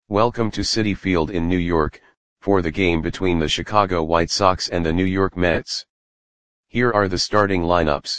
Welcome to Citi Field in New York, for the game between the Chicago White Sox and the New York Mets. Here are the starting lineups.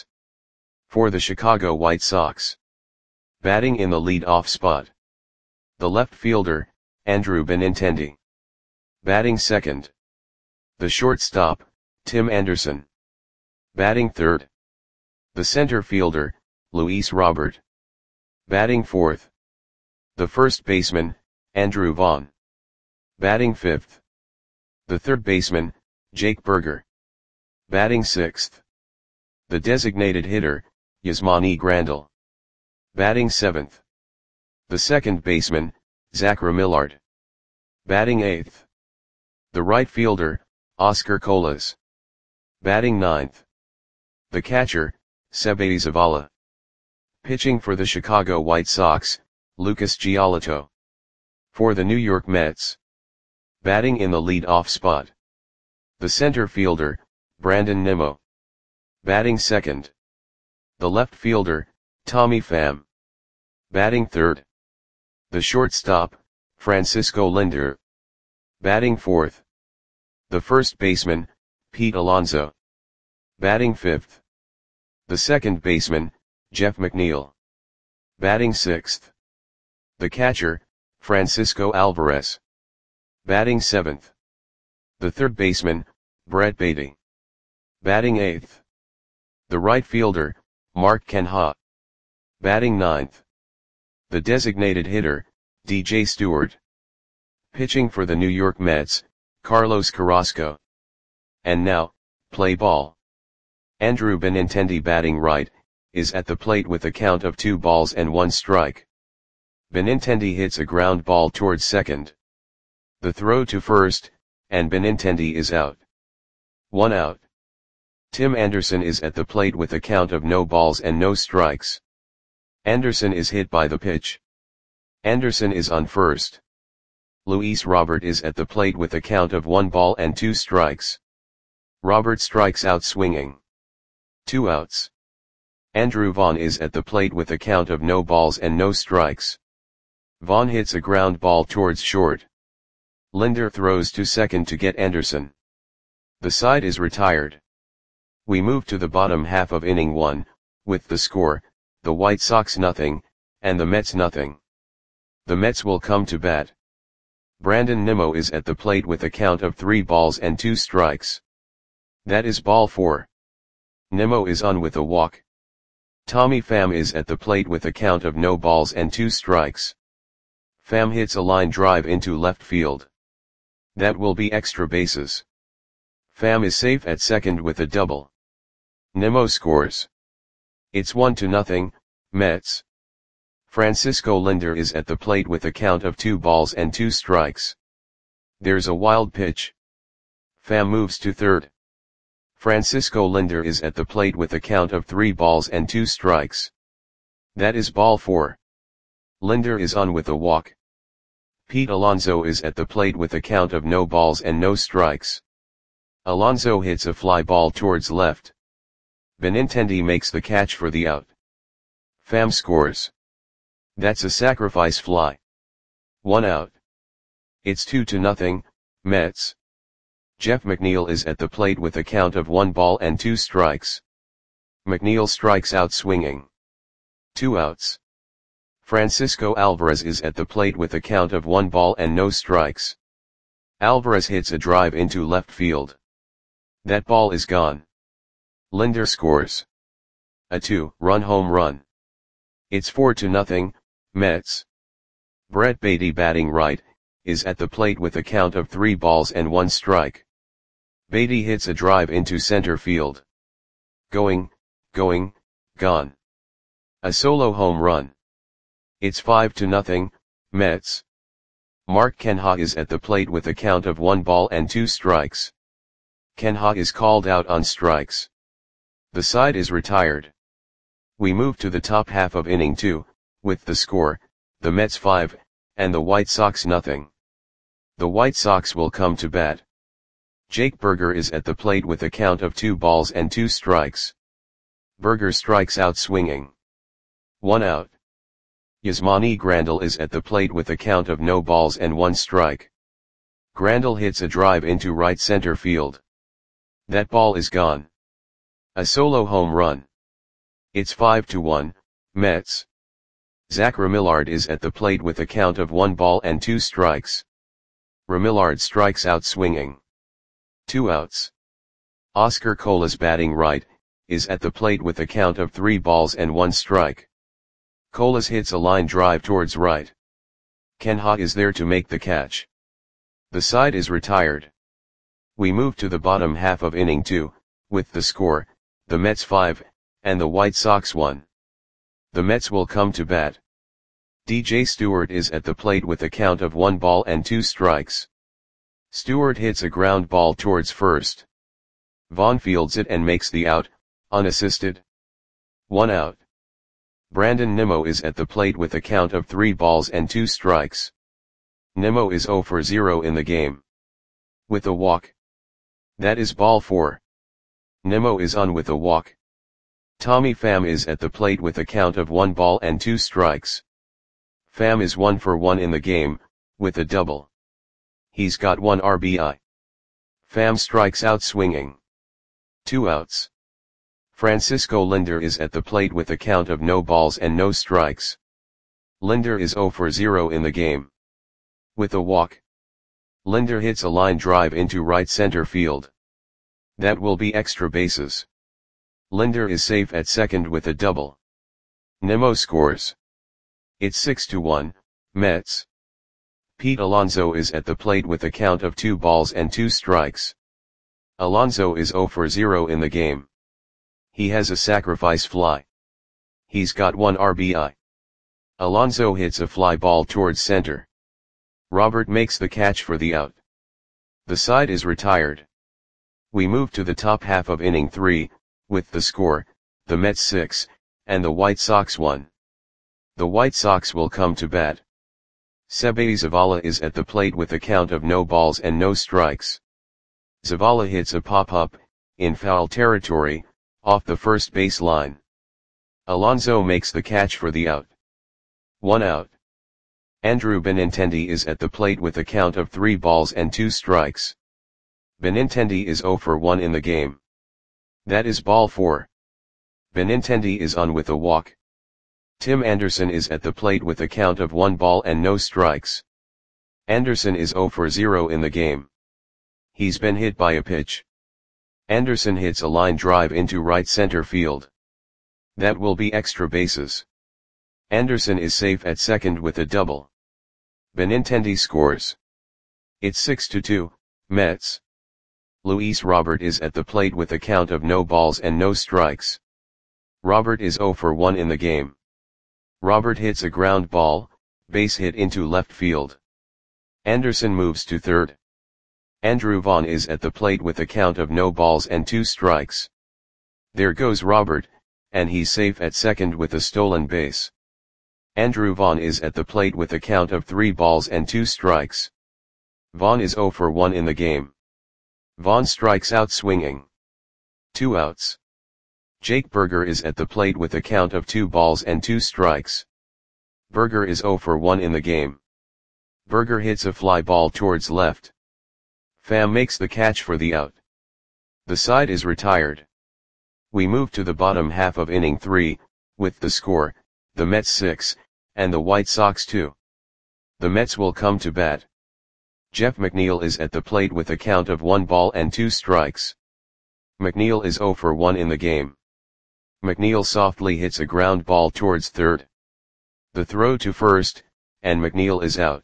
For the Chicago White Sox. Batting in the lead-off spot. The left fielder, Andrew Benintendi. Batting second. The shortstop, Tim Anderson. Batting third. The center fielder, Luis Robert. Batting fourth. The first baseman, Andrew Vaughn. Batting fifth. The third baseman, Jake Burger. Batting sixth. The designated hitter, Yasmani Grandal. Batting seventh. The second baseman, Zachary Millard. Batting eighth. The right fielder, Oscar Colas. Batting ninth. The catcher, Seby Zavala. Pitching for the Chicago White Sox, Lucas Giolito. For the New York Mets. Batting in the lead-off spot. The center fielder, Brandon Nimmo. Batting second. The left fielder, Tommy Pham. Batting third. The shortstop, Francisco Lindor. Batting fourth. The first baseman, Pete Alonso. Batting fifth. The second baseman, Jeff McNeil. Batting sixth. The catcher, Francisco Alvarez. Batting seventh. The third baseman, Brett Baty. Batting eighth. The right fielder, Mark Canha. Batting ninth. The designated hitter, DJ Stewart. Pitching for the New York Mets, Carlos Carrasco. And now, play ball. Andrew Benintendi batting right, is at the plate with a count of 2 balls and 1 strike. Benintendi hits a ground ball towards second. The throw to first, and Benintendi is out. 1 out. Tim Anderson is at the plate with a count of no balls and no strikes. Anderson is hit by the pitch. Anderson is on first. Luis Robert is at the plate with a count of 1 ball and 2 strikes. Robert strikes out swinging. 2 outs. Andrew Vaughn is at the plate with a count of no balls and no strikes. Vaughn hits a ground ball towards short. Lindor throws to second to get Anderson. The side is retired. We move to the bottom half of inning 1, with the score, the White Sox nothing, and the Mets nothing. The Mets will come to bat. Brandon Nimmo is at the plate with a count of 3 balls and 2 strikes. That is ball 4. Nimmo is on with a walk. Tommy Pham is at the plate with a count of no balls and 2 strikes. Pham hits a line drive into left field. That will be extra bases. Pham is safe at second with a double. Nimmo scores. It's 1-0, Mets. Francisco Lindor is at the plate with a count of 2 balls and 2 strikes. There's a wild pitch. Pham moves to third. Francisco Lindor is at the plate with a count of 3 balls and 2 strikes. That is ball 4. Lindor is on with a walk. Pete Alonso is at the plate with a count of no balls and no strikes. Alonso hits a fly ball towards left. Benintendi makes the catch for the out. Pham scores. That's a sacrifice fly. 1 out. It's 2-0, Mets. Jeff McNeil is at the plate with a count of 1 ball and 2 strikes. McNeil strikes out swinging. 2 outs. Francisco Alvarez is at the plate with a count of 1 ball and no strikes. Alvarez hits a drive into left field. That ball is gone. Lindor scores. A 2-run home run. It's 4-0, Mets. Brett Baty batting right, is at the plate with a count of 3 balls and 1 strike. Baty hits a drive into center field. Going, gone. A solo home run. It's 5-0, Mets. Mark Canha is at the plate with a count of 1 ball and 2 strikes. Canha is called out on strikes. The side is retired. We move to the top half of inning 2, with the score, the Mets 5, and the White Sox nothing. The White Sox will come to bat. Jake Burger is at the plate with a count of 2 balls and 2 strikes. Burger strikes out swinging. 1 out. Yasmani Grandal is at the plate with a count of no balls and 1 strike. Grandal hits a drive into right center field. That ball is gone. A solo home run. It's 5-1, Mets. Zach Remillard is at the plate with a count of 1 ball and 2 strikes. Remillard strikes out swinging. 2 outs. Oscar Colas, batting right, is at the plate with a count of 3 balls and 1 strike. Colas hits a line drive towards right. Ken Ha is there to make the catch. The side is retired. We move to the bottom half of inning 2, with the score, the Mets 5, and the White Sox 1. The Mets will come to bat. DJ Stewart is at the plate with a count of 1 ball and 2 strikes. Stewart hits a ground ball towards first. Vaughn fields it and makes the out, unassisted. 1 out. Brandon Nimmo is at the plate with a count of 3 balls and 2 strikes. Nimmo is 0 for 0 in the game. With a walk. That is ball 4. Nimmo is on with a walk. Tommy Pham is at the plate with a count of 1 ball and 2 strikes. Pham is 1 for 1 in the game, with a double. He's got 1 RBI. Pham strikes out swinging. 2 outs. Francisco Linder is at the plate with a count of no balls and no strikes. Linder is 0 for 0 in the game. With a walk. Linder hits a line drive into right center field. That will be extra bases. Linder is safe at second with a double. Nimmo scores. It's 6-1, Mets. Pete Alonso is at the plate with a count of 2 balls and 2 strikes. Alonso is 0 for 0 in the game. He has a sacrifice fly. He's got 1 RBI. Alonso hits a fly ball towards center. Robert makes the catch for the out. The side is retired. We move to the top half of inning 3, with the score, the Mets 6, and the White Sox 1. The White Sox will come to bat. Seby Zavala is at the plate with a count of no balls and no strikes. Zavala hits a pop-up, in foul territory, off the first base line. Alonso makes the catch for the out. 1 out. Andrew Benintendi is at the plate with a count of 3 balls and 2 strikes. Benintendi is 0 for 1 in the game. That is ball 4. Benintendi is on with a walk. Tim Anderson is at the plate with a count of 1 ball and no strikes. Anderson is 0 for 0 in the game. He's been hit by a pitch. Anderson hits a line drive into right center field. That will be extra bases. Anderson is safe at second with a double. Benintendi scores. It's 6-2, Mets. Luis Robert is at the plate with a count of no balls and no strikes. Robert is 0 for 1 in the game. Robert hits a ground ball, base hit into left field. Anderson moves to third. Andrew Vaughn is at the plate with a count of no balls and 2 strikes. There goes Robert, and he's safe at second with a stolen base. Andrew Vaughn is at the plate with a count of 3 balls and 2 strikes. Vaughn is 0 for 1 in the game. Vaughn strikes out swinging. 2 outs. Jake Burger is at the plate with a count of 2 balls and 2 strikes. Burger is 0 for 1 in the game. Burger hits a fly ball towards left. Pham makes the catch for the out. The side is retired. We move to the bottom half of inning 3, with the score, the Mets 6, and the White Sox 2. The Mets will come to bat. Jeff McNeil is at the plate with a count of 1 ball and 2 strikes. McNeil is 0 for 1 in the game. McNeil softly hits a ground ball towards third. The throw to first, and McNeil is out.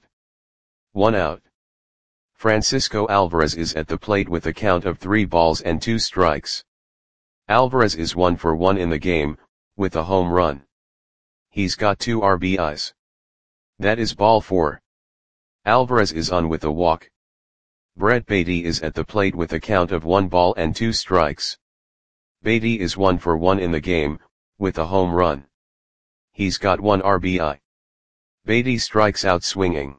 1 out. Francisco Alvarez is at the plate with a count of 3 balls and 2 strikes. Alvarez is 1 for 1 in the game, with a home run. He's got 2 RBIs. That is ball 4. Alvarez is on with a walk. Brett Baty is at the plate with a count of 1 ball and 2 strikes. Baty is 1 for 1 in the game, with a home run. He's got 1 RBI. Baty strikes out swinging.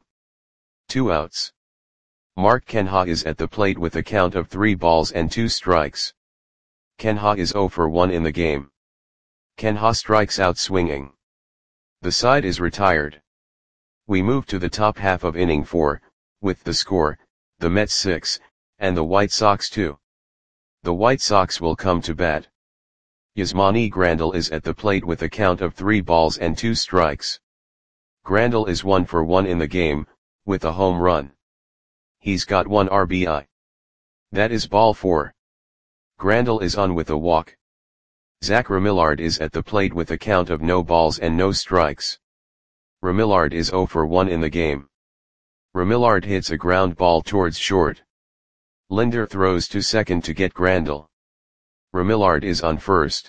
2 outs. Mark Kenha is at the plate with a count of 3 balls and 2 strikes. Kenha is 0 for 1 in the game. Kenha strikes out swinging. The side is retired. We move to the top half of inning 4, with the score, the Mets 6, and the White Sox 2. The White Sox will come to bat. Yasmani Grandal is at the plate with a count of 3 balls and 2 strikes. Grandal is 1 for 1 in the game, with a home run. He's got 1 RBI. That is ball 4. Grandal is on with a walk. Zach Remillard is at the plate with a count of no balls and no strikes. Remillard is 0 for 1 in the game. Remillard hits a ground ball towards short. Linder throws to second to get Grandal. Remillard is on first.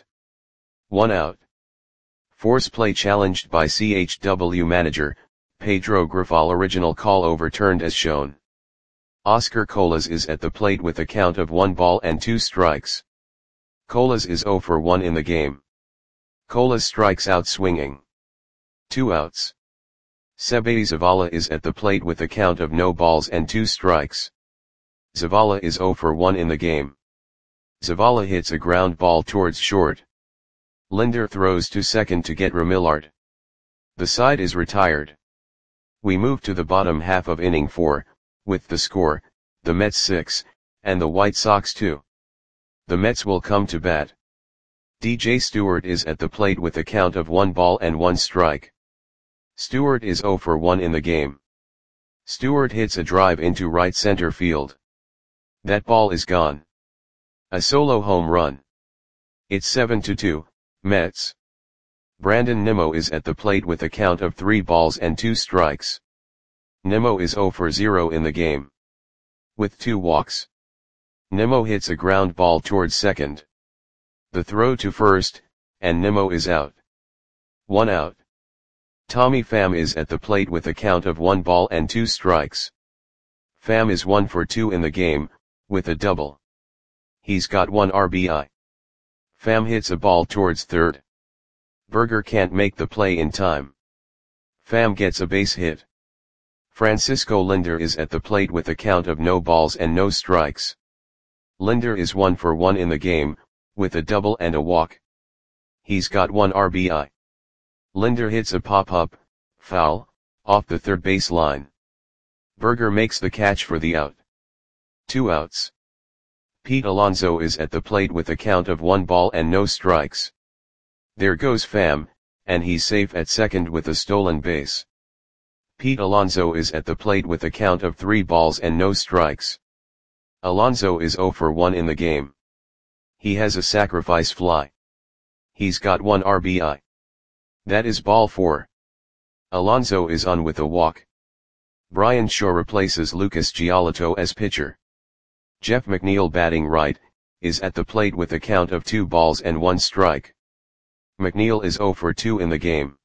1 out. Force play challenged by CHW manager, Pedro Grifol. Original call overturned as shown. Oscar Colas is at the plate with a count of 1 ball and 2 strikes. Colas is 0 for 1 in the game. Colas strikes out swinging. 2 outs. Seby Zavala is at the plate with a count of no balls and 2 strikes. Zavala is 0 for 1 in the game. Zavala hits a ground ball towards short. Linder throws to second to get Remillard. The side is retired. We move to the bottom half of inning 4, with the score, the Mets 6, and the White Sox 2. The Mets will come to bat. DJ Stewart is at the plate with a count of 1 ball and 1 strike. Stewart is 0 for 1 in the game. Stewart hits a drive into right center field. That ball is gone. A solo home run. It's 7-2, Mets. Brandon Nimmo is at the plate with a count of 3 balls and 2 strikes. Nimmo is 0 for 0 in the game. With 2 walks. Nimmo hits a ground ball towards second. The throw to first, and Nimmo is out. 1 out. Tommy Pham is at the plate with a count of 1 ball and 2 strikes. Pham is 1 for 2 in the game, with a double. He's got 1 RBI. Pham hits a ball towards third. Berger can't make the play in time. Pham gets a base hit. Francisco Linder is at the plate with a count of no balls and no strikes. Linder is 1 for 1 in the game, with a double and a walk. He's got 1 RBI. Linder hits a pop-up, foul, off the third base line. Berger makes the catch for the out. 2 outs. Pete Alonso is at the plate with a count of 1 ball and no strikes. There goes Pham, and he's safe at second with a stolen base. Pete Alonso is at the plate with a count of 3 balls and no strikes. Alonso is 0 for 1 in the game. He has a sacrifice fly. He's got 1 RBI. That is ball 4. Alonso is on with a walk. Bryan Shaw replaces Lucas Giolito as pitcher. Jeff McNeil, batting right, is at the plate with a count of 2 balls and 1 strike. McNeil is 0 for 2 in the game.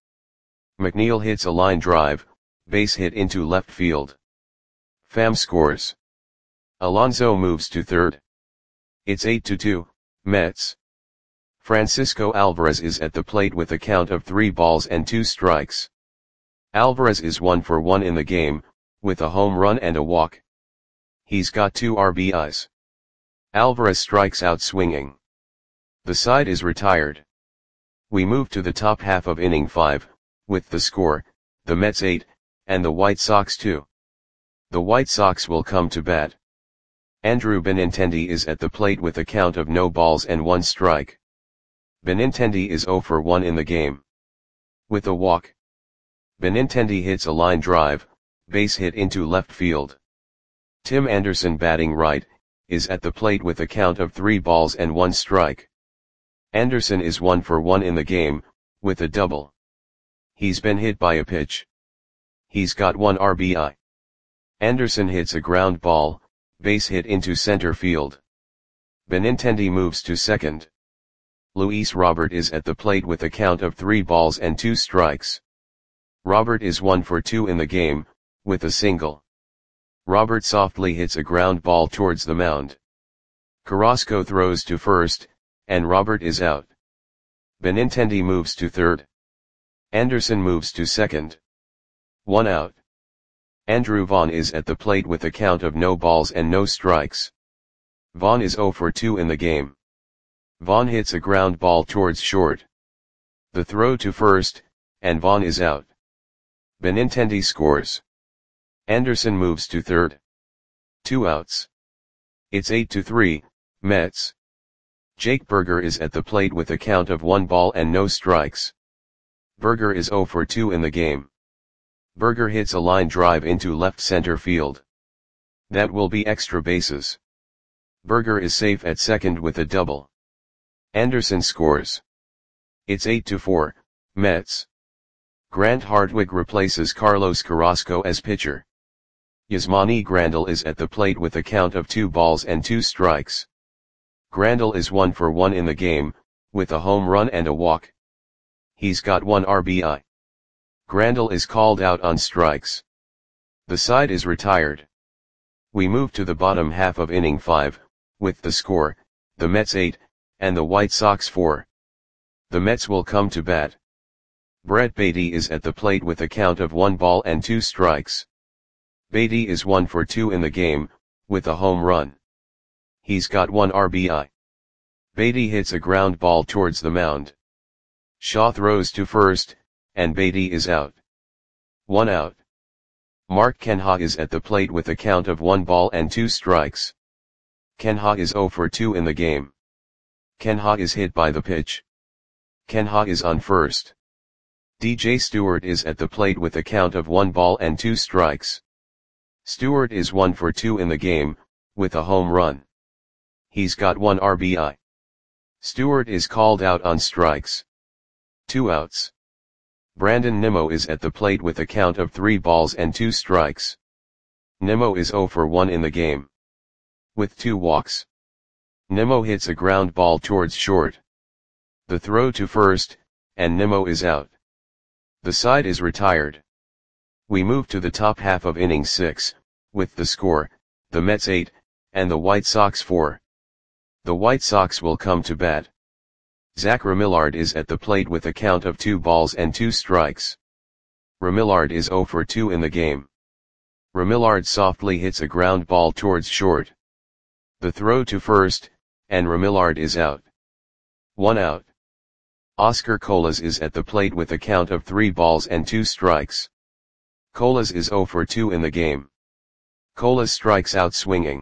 McNeil hits a line drive, base hit into left field. Pham scores. Alonso moves to third. It's 8-2, Mets. Francisco Alvarez is at the plate with a count of 3 balls and 2 strikes. Alvarez is 1 for 1 in the game, with a home run and a walk. He's got 2 RBIs. Alvarez strikes out swinging. The side is retired. We move to the top half of inning 5, with the score, the Mets 8, and the White Sox 2. The White Sox will come to bat. Andrew Benintendi is at the plate with a count of no balls and 1 strike. Benintendi is 0 for 1 in the game. With a walk. Benintendi hits a line drive, base hit into left field. Tim Anderson, batting right, is at the plate with a count of 3 balls and 1 strike. Anderson is 1 for 1 in the game, with a double. He's been hit by a pitch. He's got 1 RBI. Anderson hits a ground ball, base hit into center field. Benintendi moves to second. Luis Robert is at the plate with a count of 3 balls and 2 strikes. Robert is 1 for 2 in the game, with a single. Robert softly hits a ground ball towards the mound. Carrasco throws to first, and Robert is out. Benintendi moves to third. Anderson moves to second. 1 out. Andrew Vaughn is at the plate with a count of no balls and no strikes. Vaughn is 0 for 2 in the game. Vaughn hits a ground ball towards short. The throw to first, and Vaughn is out. Benintendi scores. Anderson moves to third. 2 outs. It's 8-3, Mets. Jake Burger is at the plate with a count of 1 ball and no strikes. Burger is 0 for 2 in the game. Burger hits a line drive into left center field. That will be extra bases. Burger is safe at second with a double. Anderson scores. It's 8-4, Mets. Grant Hartwig replaces Carlos Carrasco as pitcher. Yasmani Grandal is at the plate with a count of 2 balls and 2 strikes. Grandal is 1 for 1 in the game, with a home run and a walk. He's got 1 RBI. Grandal is called out on strikes. The side is retired. We move to the bottom half of inning 5, with the score, the Mets 8, and the White Sox 4. The Mets will come to bat. Brett Baty is at the plate with a count of 1 ball and 2 strikes. Baty is 1 for 2 in the game, with a home run. He's got 1 RBI. Baty hits a ground ball towards the mound. Shaw throws to first, and Baty is out. 1 out. Mark Kenha is at the plate with a count of 1 ball and 2 strikes. Kenha is 0 for 2 in the game. Kenha is hit by the pitch. Kenha is on first. DJ Stewart is at the plate with a count of 1 ball and 2 strikes. Stewart is 1 for 2 in the game, with a home run. He's got 1 RBI. Stewart is called out on strikes. 2 outs. Brandon Nimmo is at the plate with a count of 3 balls and 2 strikes. Nimmo is 0 for 1 in the game. With 2 walks. Nimmo hits a ground ball towards short. The throw to first, and Nimmo is out. The side is retired. We move to the top half of inning 6, with the score, the Mets 8, and the White Sox 4. The White Sox will come to bat. Zach Remillard is at the plate with a count of 2 balls and 2 strikes. Remillard is 0 for 2 in the game. Remillard softly hits a ground ball towards short. The throw to first, and Remillard is out. 1 out. Oscar Colas is at the plate with a count of 3 balls and 2 strikes. Colas is 0 for 2 in the game. Colas strikes out swinging.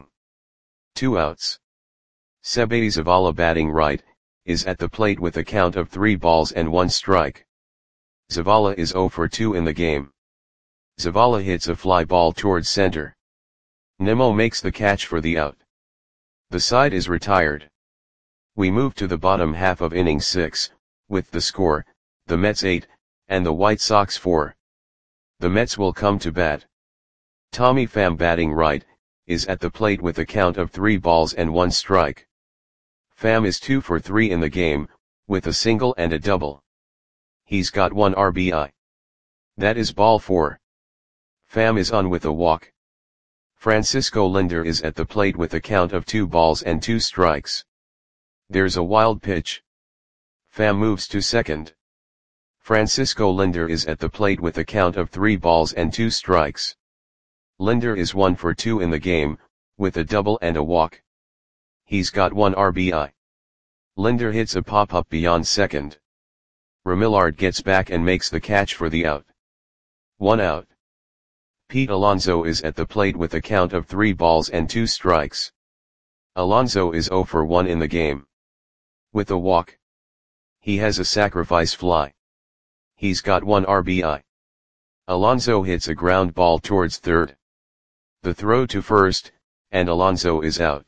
2 outs. Seby Zavala batting right, is at the plate with a count of 3 balls and 1 strike. Zavala is 0 for 2 in the game. Zavala hits a fly ball towards center. Nimmo makes the catch for the out. The side is retired. We move to the bottom half of inning 6, with the score, the Mets 8, and the White Sox 4. The Mets will come to bat. Tommy Pham batting right, is at the plate with a count of 3 balls and 1 strike. Pham is 2 for 3 in the game, with a single and a double. He's got 1 RBI. That is ball 4. Pham is on with a walk. Francisco Lindor is at the plate with a count of 2 balls and 2 strikes. There's a wild pitch. Pham moves to second. Francisco Lindor is at the plate with a count of 3 balls and 2 strikes. Lindor is 1 for 2 in the game, with a double and a walk. He's got 1 RBI. Lindor hits a pop-up beyond second. Remillard gets back and makes the catch for the out. 1 out. Pete Alonso is at the plate with a count of 3 balls and 2 strikes. Alonso is 0 for 1 in the game. With a walk. He has a sacrifice fly. He's got 1 RBI. Alonso hits a ground ball towards third. The throw to first, and Alonso is out.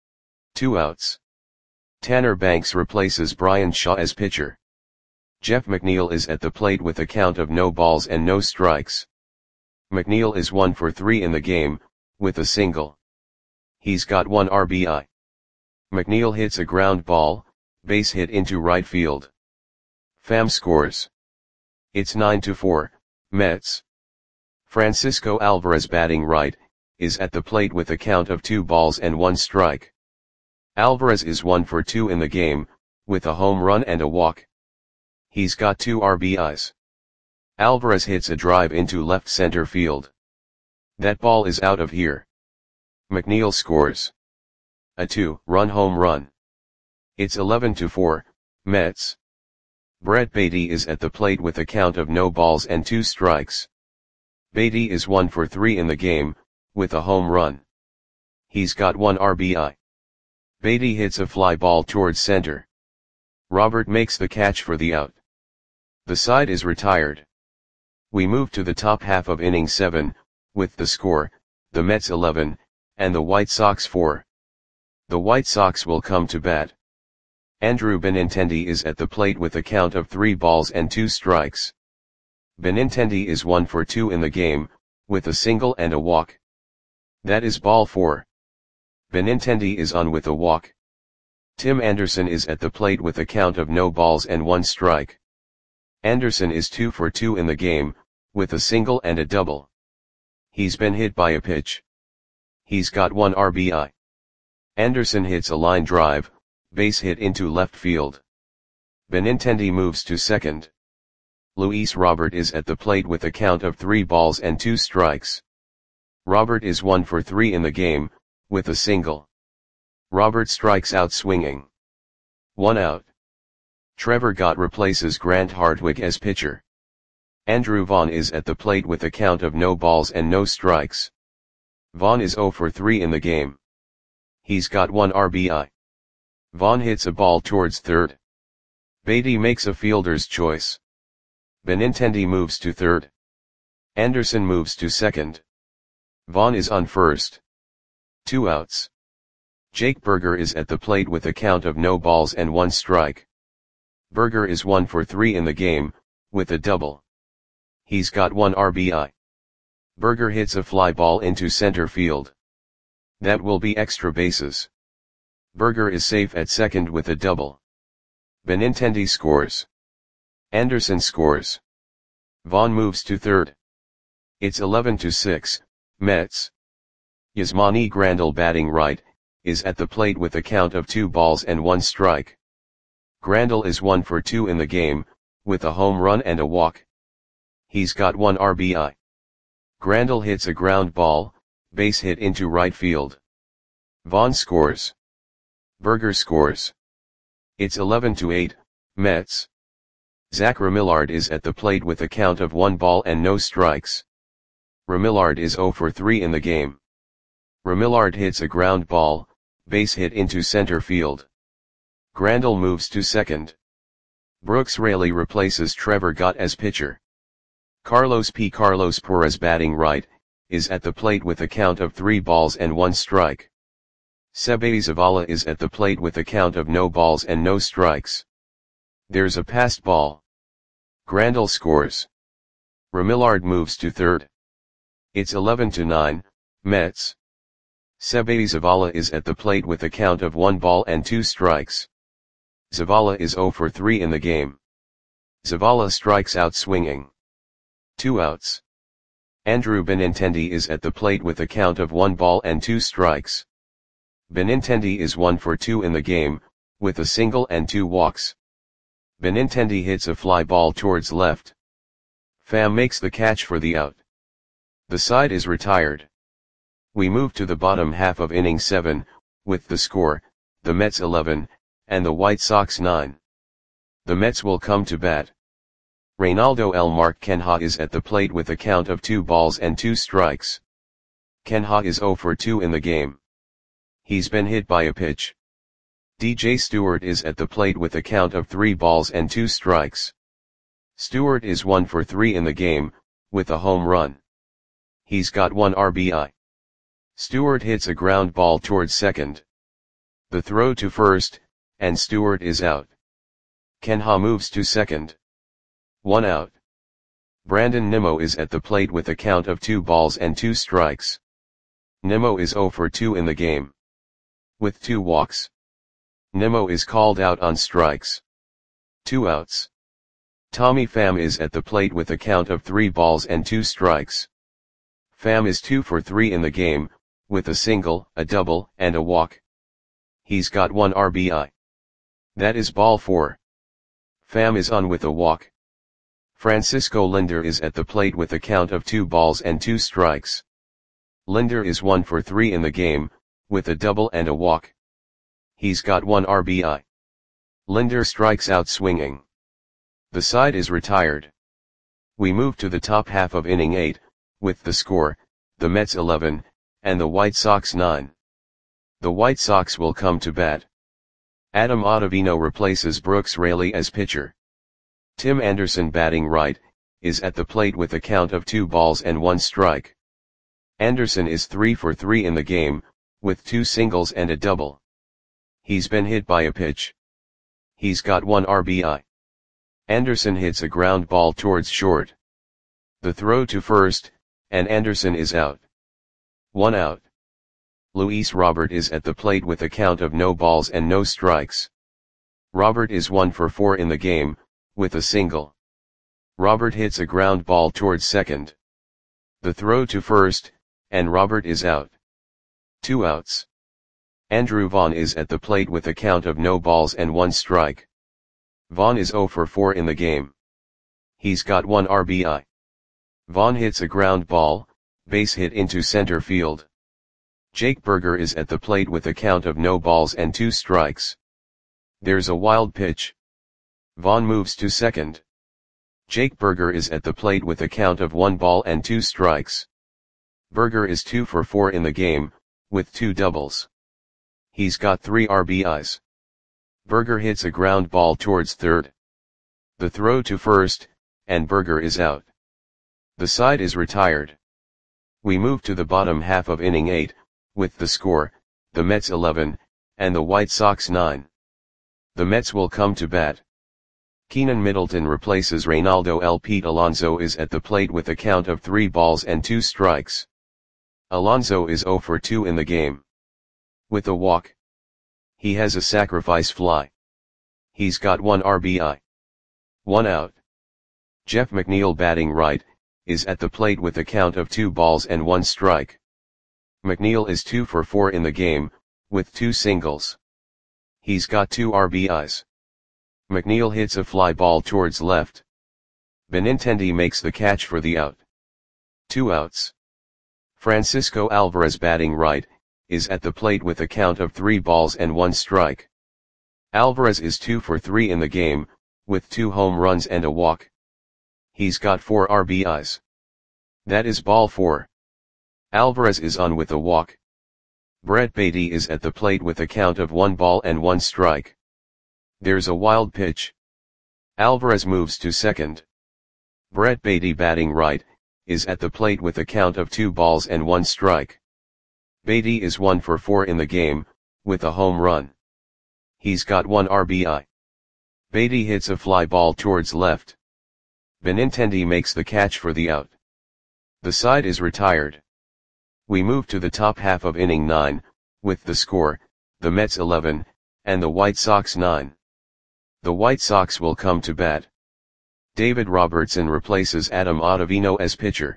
2 outs. Tanner Banks replaces Brian Shaw as pitcher. Jeff McNeil is at the plate with a count of no balls and no strikes. McNeil is 1 for 3 in the game, with a single. He's got 1 RBI. McNeil hits a ground ball, base hit into right field. Pham scores. It's 9-4, Mets. Francisco Alvarez batting right, is at the plate with a count of 2 balls and 1 strike. Alvarez is 1 for 2 in the game, with a home run and a walk. He's got 2 RBIs. Alvarez hits a drive into left center field. That ball is out of here. McNeil scores a 2-run home run. It's 11-4, Mets. Brett Baty is at the plate with a count of no balls and 2 strikes. Baty is 1 for 3 in the game, with a home run. He's got 1 RBI. Baty hits a fly ball towards center. Robert makes the catch for the out. The side is retired. We move to the top half of inning 7, with the score, the Mets 11, and the White Sox 4. The White Sox will come to bat. Andrew Benintendi is at the plate with a count of 3 balls and 2 strikes. Benintendi is 1 for 2 in the game, with a single and a walk. That is ball 4. Benintendi is on with a walk. Tim Anderson is at the plate with a count of no balls and 1 strike. Anderson is 2 for 2 in the game, with a single and a double. He's been hit by a pitch. He's got 1 RBI. Anderson hits a line drive, base hit into left field. Benintendi moves to second. Luis Robert is at the plate with a count of 3 balls and 2 strikes. Robert is 1 for 3 in the game, with a single. Robert strikes out swinging. 1 out. Trevor Gott replaces Grant Hartwig as pitcher. Andrew Vaughn is at the plate with a count of no balls and no strikes. Vaughn is 0 for 3 in the game. He's got 1 RBI. Vaughn hits a ball towards third. Baty makes a fielder's choice. Benintendi moves to third. Anderson moves to second. Vaughn is on first. 2 outs. Jake Burger is at the plate with a count of no balls and 1 strike. Burger is 1 for 3 in the game, with a double. He's got 1 RBI. Burger hits a fly ball into center field. That will be extra bases. Burger is safe at second with a double. Benintendi scores. Anderson scores. Vaughn moves to third. It's 11-6, Mets. Yasmani Grandal, batting right, is at the plate with a count of 2 balls and 1 strike. Grandal is 1 for 2 in the game, with a home run and a walk. He's got 1 RBI. Grandal hits a ground ball, base hit into right field. Vaughn scores. Burger scores. It's 11-8, Mets. Zach Remillard is at the plate with a count of 1 ball and no strikes. Remillard is 0 for 3 in the game. Remillard hits a ground ball, base hit into center field. Grandal moves to second. Brooks Raley replaces Trevor Gott as pitcher. Carlos Perez, batting right, is at the plate with a count of 3 balls and 1 strike. Seby Zavala is at the plate with a count of no balls and no strikes. There's a passed ball. Grandal scores. Remillard moves to third. It's 11-9, Mets. Seby Zavala is at the plate with a count of 1 ball and 2 strikes. Zavala is 0 for 3 in the game. Zavala strikes out swinging. 2 outs. Andrew Benintendi is at the plate with a count of 1 ball and 2 strikes. Benintendi is 1 for 2 in the game, with a single and 2 walks. Benintendi hits a fly ball towards left. Pham makes the catch for the out. The side is retired. We move to the bottom half of inning 7, with the score, the Mets 11, and the White Sox 9. The Mets will come to bat. Reynaldo El Marquenha is at the plate with a count of 2 balls and 2 strikes. Kenha is 0 for 2 in the game. He's been hit by a pitch. DJ Stewart is at the plate with a count of 3 balls and 2 strikes. Stewart is 1 for 3 in the game, with a home run. He's got 1 RBI. Stewart hits a ground ball towards second. The throw to first, and Stewart is out. Kenha moves to second. 1 out. Brandon Nimmo is at the plate with a count of 2 balls and 2 strikes. Nimmo is 0 for 2 in the game. With 2 walks. Nimmo is called out on strikes. 2 outs. Tommy Pham is at the plate with a count of 3 balls and 2 strikes. Pham is 2 for 3 in the game, with a single, a double, and a walk. He's got 1 RBI. That is ball 4. Pham is on with a walk. Francisco Lindor is at the plate with a count of 2 balls and 2 strikes. Lindor is 1 for 3 in the game, with a double and a walk. He's got 1 RBI. Lindor strikes out swinging. The side is retired. We move to the top half of inning 8, with the score, the Mets 11, and the White Sox 9. The White Sox will come to bat. Adam Ottavino replaces Brooks Raley as pitcher. Tim Anderson, batting right, is at the plate with a count of 2 balls and 1 strike. Anderson is 3 for 3 in the game, with 2 singles and a double. He's been hit by a pitch. He's got 1 RBI. Anderson hits a ground ball towards short. The throw to first, and Anderson is out. 1 out. Luis Robert is at the plate with a count of no balls and no strikes. Robert is 1 for 4 in the game, with a single. Robert hits a ground ball towards second. The throw to first, and Robert is out. 2 outs. Andrew Vaughn is at the plate with a count of no balls and 1 strike. Vaughn is 0 for 4 in the game. He's got 1 RBI. Vaughn hits a ground ball, base hit into center field. Jake Burger is at the plate with a count of no balls and 2 strikes. There's a wild pitch. Vaughn moves to second. Jake Burger is at the plate with a count of 1 ball and 2 strikes. Burger is 2 for 4 in the game, with 2 doubles. He's got 3 RBIs. Burger hits a ground ball towards third. The throw to first, and Burger is out. The side is retired. We move to the bottom half of inning 8, with the score, the Mets 11, and the White Sox 9. The Mets will come to bat. Keenan Middleton replaces Reynaldo L. Pete Alonso is at the plate with a count of 3 balls and 2 strikes. Alonso is 0 for 2 in the game. With a walk. He has a sacrifice fly. He's got 1 RBI. 1 out. Jeff McNeil, batting right, is at the plate with a count of 2 balls and 1 strike. McNeil is 2 for 4 in the game, with 2 singles. He's got 2 RBIs. McNeil hits a fly ball towards left. Benintendi makes the catch for the out. 2 outs. Francisco Alvarez, batting right, is at the plate with a count of 3 balls and 1 strike. Alvarez is 2 for 3 in the game, with 2 home runs and a walk. He's got 4 RBIs. That is ball 4. Alvarez is on with a walk. Brett Baty is at the plate with a count of 1 ball and 1 strike. There's a wild pitch. Alvarez moves to second. Brett Baty, batting right, is at the plate with a count of 2 balls and 1 strike. Baty is 1 for 4 in the game, with a home run. He's got 1 RBI. Baty hits a fly ball towards left. Benintendi makes the catch for the out. The side is retired. We move to the top half of inning 9, with the score, the Mets 11, and the White Sox 9. The White Sox will come to bat. David Robertson replaces Adam Ottavino as pitcher.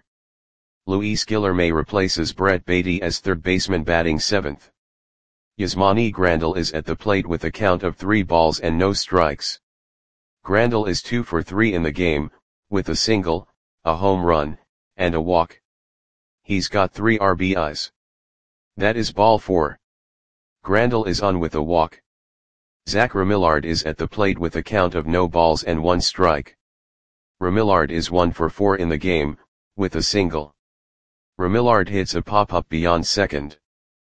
Luis Guillorme replaces Brett Baty as third baseman, batting 7th. Yasmani Grandal is at the plate with a count of 3 balls and no strikes. Grandal is 2 for 3 in the game, with a single, a home run, and a walk. He's got 3 RBIs. That is ball 4. Grandal is on with a walk. Zach Remillard is at the plate with a count of no balls and 1 strike. Remillard is 1 for 4 in the game, with a single. Remillard hits a pop-up beyond second.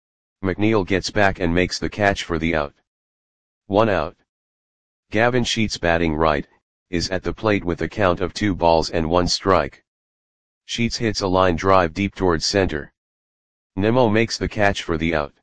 McNeil gets back and makes the catch for the out. 1 out. Gavin Sheets, batting right, is at the plate with a count of 2 balls and 1 strike. Sheets hits a line drive deep towards center. Nimmo makes the catch for the out.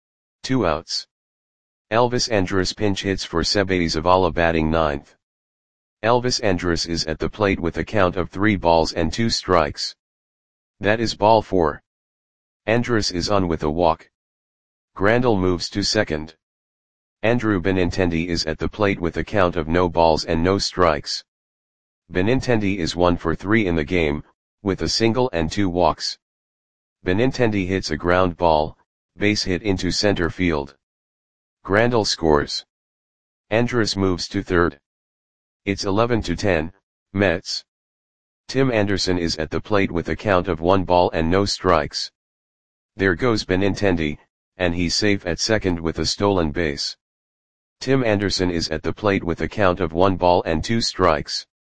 2 outs. Elvis Andrus pinch hits for Sebe Zavala, batting 9th. Elvis Andrus is at the plate with a count of 3 balls and 2 strikes. That is ball 4. Andrus is on with a walk. Grandal moves to second. Andrew Benintendi is at the plate with a count of no balls and no strikes. Benintendi is 1 for 3 in the game, with a single and 2 walks. Benintendi hits a ground ball, base hit into center field. Grandal scores. Andrus moves to third. It's 11-10, Mets. Tim Anderson is at the plate with a count of 1 ball and no strikes. There goes Benintendi, and he's safe at second with a stolen base. Tim Anderson is at the plate with a count of 1 ball and 2 strikes.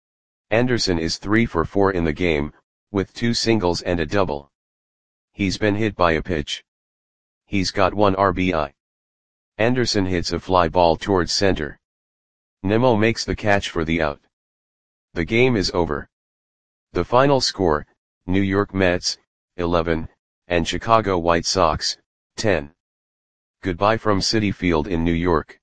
Anderson is 3 for 4 in the game, with 2 singles and a double. He's been hit by a pitch. He's got 1 RBI. Anderson hits a fly ball towards center. Nimmo makes the catch for the out. The game is over. The final score, New York Mets, 11, and Chicago White Sox, 10. Goodbye from Citi Field in New York.